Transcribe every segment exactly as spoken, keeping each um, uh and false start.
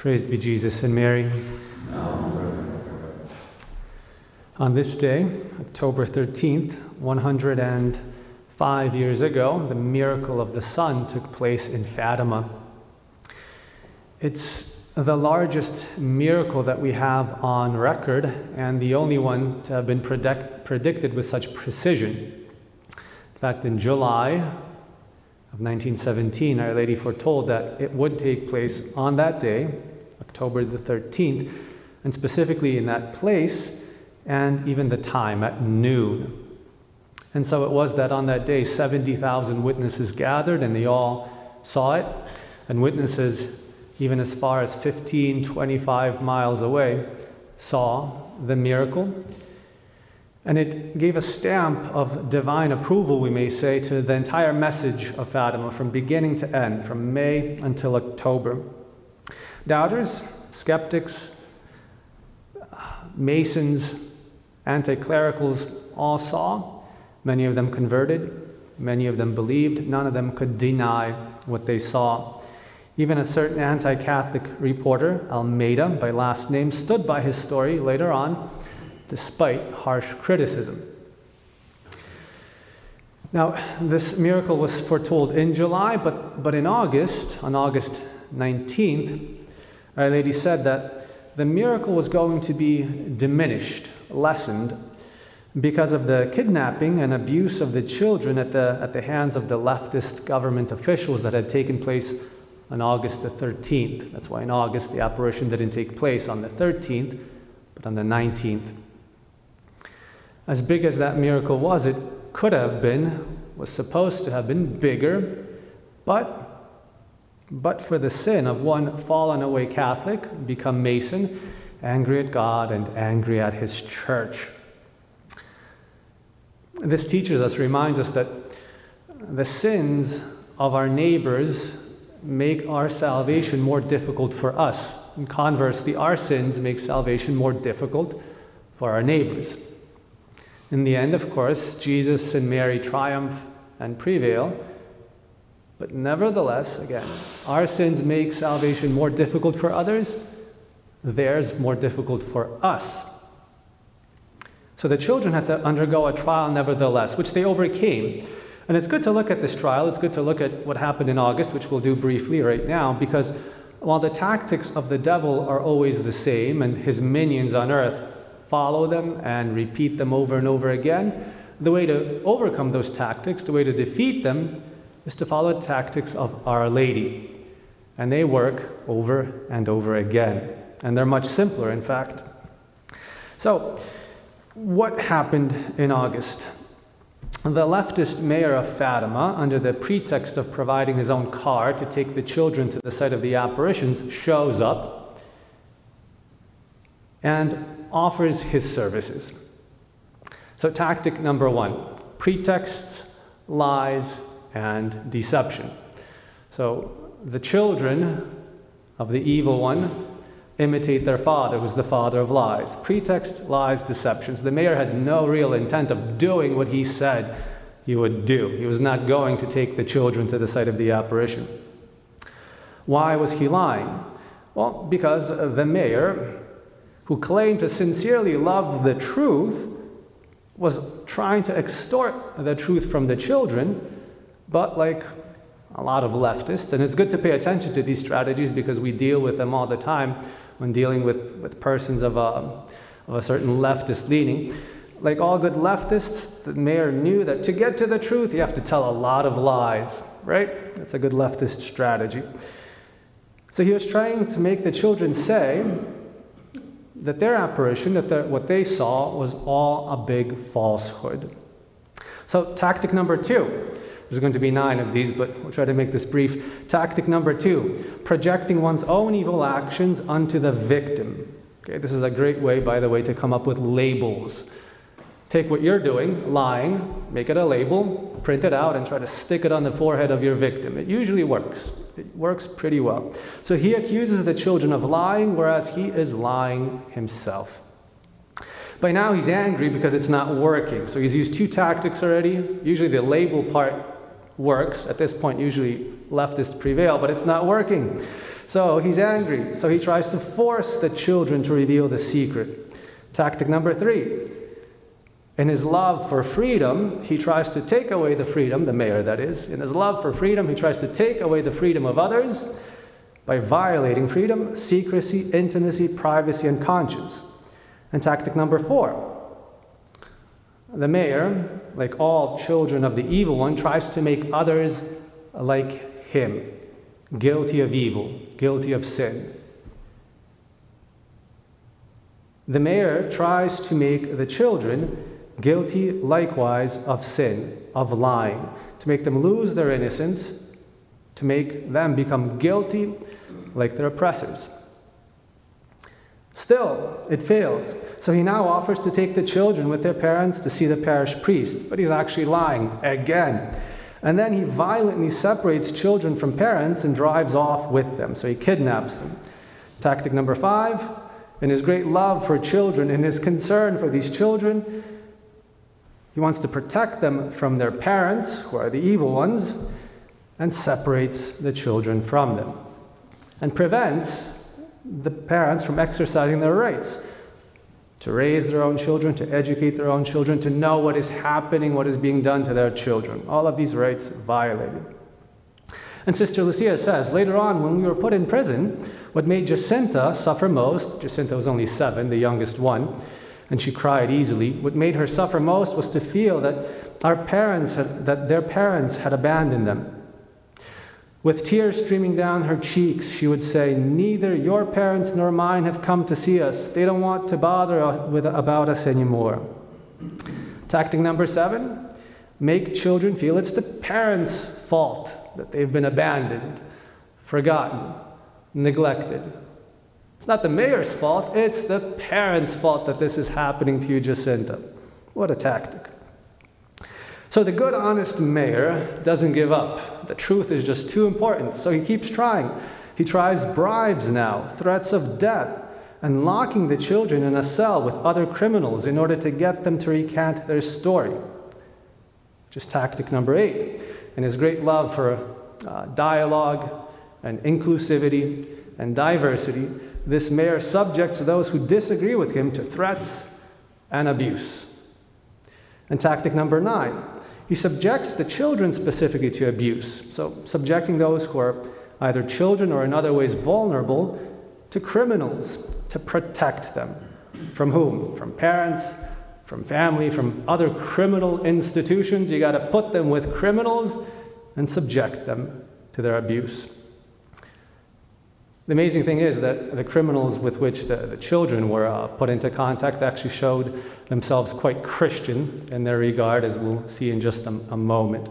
Praised be Jesus and Mary. On this day, October thirteenth, one hundred five years ago, the miracle of the sun took place in Fatima. It's the largest miracle that we have on record and the only one to have been predict- predicted with such precision. In fact, in July of nineteen seventeen, Our Lady foretold that it would take place on that day, October the thirteenth, and specifically in that place and even the time, at noon. And so it was that on that day, seventy thousand witnesses gathered, and they all saw it, and witnesses even as far as fifteen, twenty-five miles away saw the miracle. And it gave a stamp of divine approval, we may say, to the entire message of Fatima from beginning to end, from May until October. Doubters, skeptics, Masons, anti-clericals all saw. Many of them converted. Many of them believed. None of them could deny what they saw. Even a certain anti-Catholic reporter, Almeida, by last name, stood by his story later on, despite harsh criticism. Now, this miracle was foretold in July, but, but in August, on August nineteenth, Our Lady said that the miracle was going to be diminished, lessened, because of the kidnapping and abuse of the children at the, at the hands of the leftist government officials that had taken place on August the thirteenth. That's why in August the apparition didn't take place on the thirteenth, but on the nineteenth. As big as that miracle was, it could have been, was supposed to have been bigger, but but for the sin of one fallen away Catholic, become Mason, angry at God and angry at his church. This teaches us, reminds us that the sins of our neighbors make our salvation more difficult for us. And conversely, our sins make salvation more difficult for our neighbors. In the end, of course, Jesus and Mary triumph and prevail. But nevertheless, again, our sins make salvation more difficult for others, theirs more difficult for us. So the children had to undergo a trial nevertheless, which they overcame. And it's good to look at this trial. It's good to look at what happened in August, which we'll do briefly right now, because while the tactics of the devil are always the same, and his minions on earth follow them and repeat them over and over again, the way to overcome those tactics, the way to defeat them, is to follow the tactics of Our Lady. And they work over and over again. And they're much simpler, in fact. So, what happened in August? The leftist mayor of Fatima, under the pretext of providing his own car to take the children to the site of the apparitions, shows up and offers his services. So tactic number one, pretexts, lies, and deception. So the children of the evil one imitate their father, who's the father of lies. Pretext, lies, deceptions. The mayor had no real intent of doing what he said he would do. He was not going to take the children to the site of the apparition. Why was he lying? Well, because the mayor, who claimed to sincerely love the truth, was trying to extort the truth from the children, but like a lot of leftists, and it's good to pay attention to these strategies because we deal with them all the time when dealing with, with persons of a, of a certain leftist leaning. Like all good leftists, the mayor knew that to get to the truth, you have to tell a lot of lies, right? That's a good leftist strategy. So he was trying to make the children say that their apparition, that what they saw, was all a big falsehood. So tactic number two. There's going to be nine of these, but we'll try to make this brief. Tactic number two, projecting one's own evil actions onto the victim. Okay, this is a great way, by the way, to come up with labels. Take what you're doing, lying, make it a label, print it out, and try to stick it on the forehead of your victim. It usually works. It works pretty well. So he accuses the children of lying, whereas he is lying himself. By now he's angry because it's not working. So he's used two tactics already. Usually the label part works. At this point, usually leftists prevail, but it's not working. So he's angry. So he tries to force the children to reveal the secret. Tactic number three. In his love for freedom, he tries to take away the freedom, the mayor that is. In his love for freedom, he tries to take away the freedom of others by violating freedom, secrecy, intimacy, privacy, and conscience. And tactic number four. The mayor, like all children of the evil one, tries to make others like him, guilty of evil, guilty of sin. The mayor tries to make the children guilty likewise of sin, of lying, to make them lose their innocence, to make them become guilty like their oppressors. Still, it fails. So he now offers to take the children with their parents to see the parish priest, but he's actually lying again. And then he violently separates children from parents and drives off with them. So he kidnaps them. Tactic number five, in his great love for children, in his concern for these children, he wants to protect them from their parents, who are the evil ones, and separates the children from them, and prevents the parents from exercising their rights to raise their own children, to educate their own children, to know what is happening, what is being done to their children. All of these rights violated. And Sister Lucia says, later on, when we were put in prison, what made Jacinta suffer most, Jacinta was only seven, the youngest one, and she cried easily. What made her suffer most was to feel that our parents had, that their parents had abandoned them. With tears streaming down her cheeks, she would say, "Neither your parents nor mine have come to see us. They don't want to bother with, about us anymore." Tactic number seven, make children feel it's the parents' fault that they've been abandoned, forgotten, neglected. It's not the mayor's fault, it's the parents' fault that this is happening to you, Jacinta. What a tactic. So the good, honest mayor doesn't give up. The truth is just too important, so he keeps trying. He tries bribes now, threats of death, and locking the children in a cell with other criminals in order to get them to recant their story. Which is tactic number eight. In his great love for uh, dialogue and inclusivity and diversity, this mayor subjects those who disagree with him to threats and abuse. And tactic number nine, he subjects the children specifically to abuse, so subjecting those who are either children or in other ways vulnerable to criminals to protect them. From whom? From parents, from family, from other criminal institutions. You got to put them with criminals and subject them to their abuse. The amazing thing is that the criminals with which the, the children were uh, put into contact actually showed themselves quite Christian in their regard, as we'll see in just a, a moment.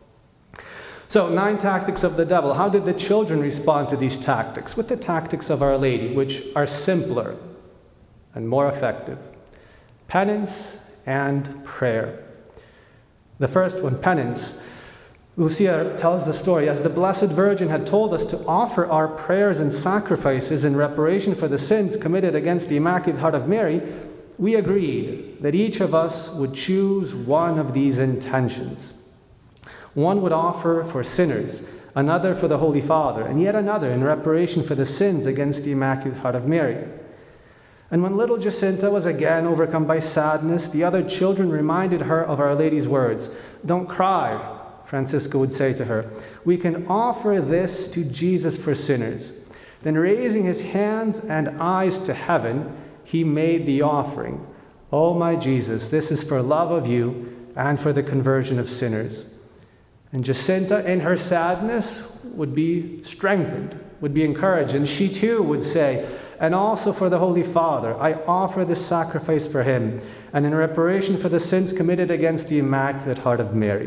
So, nine tactics of the devil. How did the children respond to these tactics? With the tactics of Our Lady, which are simpler and more effective. Penance and prayer. The first one, penance. Lucia tells the story, as the Blessed Virgin had told us to offer our prayers and sacrifices in reparation for the sins committed against the Immaculate Heart of Mary, we agreed that each of us would choose one of these intentions. One would offer for sinners, another for the Holy Father, and yet another in reparation for the sins against the Immaculate Heart of Mary. And when little Jacinta was again overcome by sadness, the other children reminded her of Our Lady's words. "Don't cry," Francisco would say to her. "We can offer this to Jesus for sinners." Then raising his hands and eyes to heaven, he made the offering. "Oh my Jesus, this is for love of you and for the conversion of sinners." And Jacinta, in her sadness, would be strengthened, would be encouraged, and she too would say, "And also for the Holy Father, I offer this sacrifice for him, and in reparation for the sins committed against the Immaculate Heart of Mary."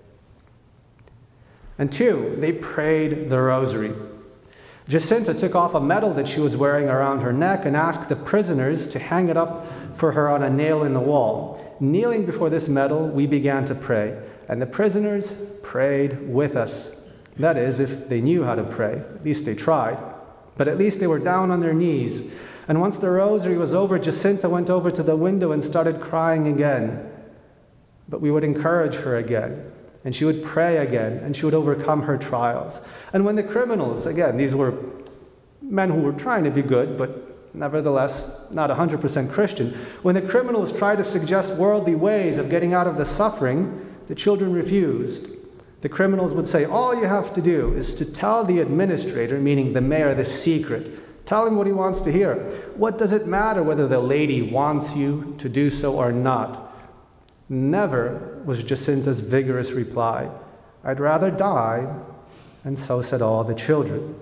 And two, they prayed the rosary. Jacinta took off a medal that she was wearing around her neck and asked the prisoners to hang it up for her on a nail in the wall. Kneeling before this medal, we began to pray, and the prisoners prayed with us. That is, if they knew how to pray. At least they tried. But at least they were down on their knees. And once the rosary was over, Jacinta went over to the window and started crying again. But we would encourage her again. and she would pray again, and she would overcome her trials. And when the criminals, again, these were men who were trying to be good, but nevertheless not one hundred percent Christian, when the criminals tried to suggest worldly ways of getting out of the suffering, the children refused. The criminals would say, all you have to do is to tell the administrator, meaning the mayor, the secret. Tell him what he wants to hear. What does it matter whether the lady wants you to do so or not? Never was Jacinta's vigorous reply. I'd rather die, and so said all the children.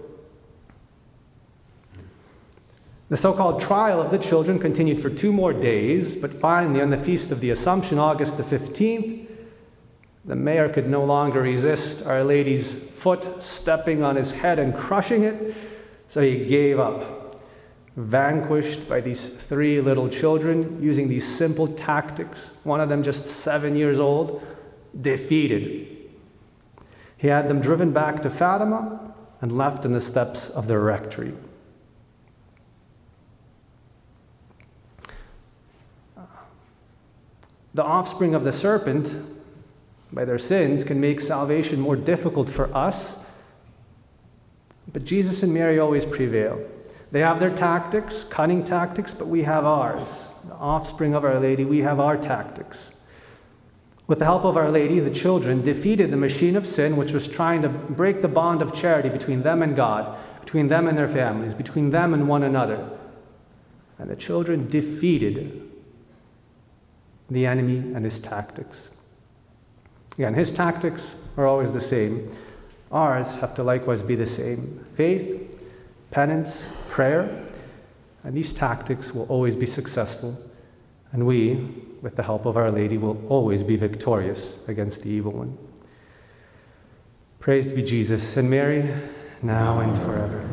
The so-called trial of the children continued for two more days, but finally on the Feast of the Assumption, August the fifteenth, the mayor could no longer resist Our Lady's foot stepping on his head and crushing it, so he gave up, vanquished by these three little children using these simple tactics, one of them just seven years old, defeated. He had them driven back to Fatima and left in the steps of the rectory. The offspring of the serpent, by their sins, can make salvation more difficult for us, but Jesus and Mary always prevail. They have their tactics, cunning tactics, but we have ours. The offspring of Our Lady, we have our tactics. With the help of Our Lady, the children defeated the machine of sin, which was trying to break the bond of charity between them and God, between them and their families, between them and one another. And the children defeated the enemy and his tactics. Again, his tactics are always the same. Ours have to likewise be the same. Faith, penance, prayer, and these tactics will always be successful. And we, with the help of Our Lady, will always be victorious against the evil one. Praised be Jesus and Mary, now and forever.